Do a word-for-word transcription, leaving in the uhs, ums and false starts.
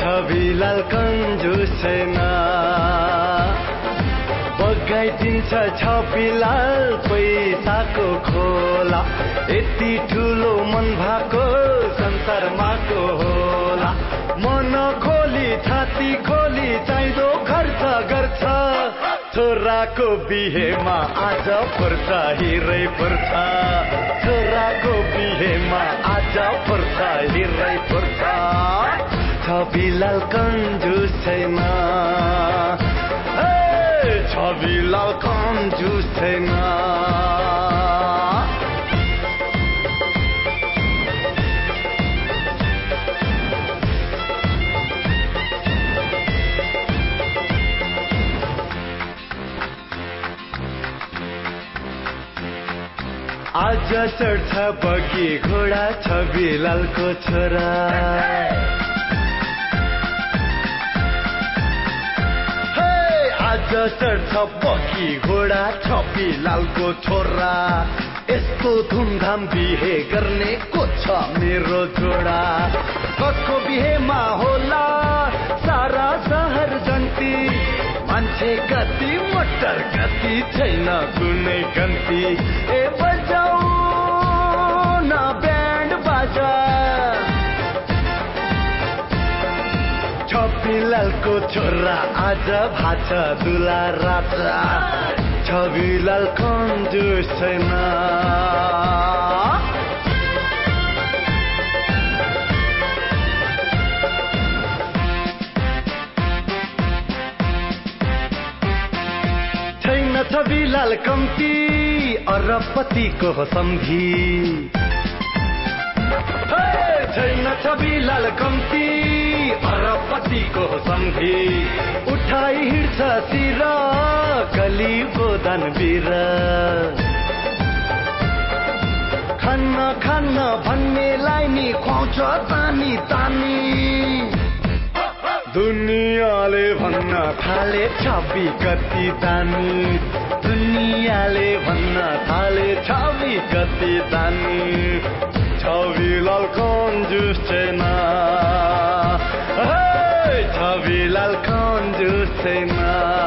छविलाल कन्जुस छैन बगाइदिन्छ छविलाल पैसाको खोला यति ठुलो मन भएको संसारमा को होला मन खोली छाती खोली चाहिँदो खर्च गर्छ छोराको बिहेमा आज पर्छ हिरै पर्छ छोराको बिहेमा आज पर्छ हिरै पर्छ छविलाल कन्जुस छैन छविलाल कन्जुस छैन आज चढ्छ बगी घोडा छविलालको छोरा आज चढ्छ बगी घोडा छविलालको छोरा यस्तो धुमधाम बिहे गर्ने को छ मेरो जोडा कसको बिहेमा होला सारा सहर जन्ती मान्छे कति मोटर कति छैन कुनै गन्ती ए बजाऊ न ब्यान्ड बाजा छविलालको छोरा आज भाछ दुला राजा छविलाल कन्जुस छैन छैन छविलाल कम्ती अरबपतिको हो सम्धी छैन छविलाल कम्ती अरबपतिको हो सम्धी उठाई हिँड्छ शिर कली गोदान बिर खान्न खान्न भन्नेलाई नि खुवाउँछ तानी तानी दुनियाँले भन्न थाले छवि कति दानी दुनियाँले भन्न थाले छवि कति दानी छविलाल कन्जुस छैन छविलाल कन्जुस छैन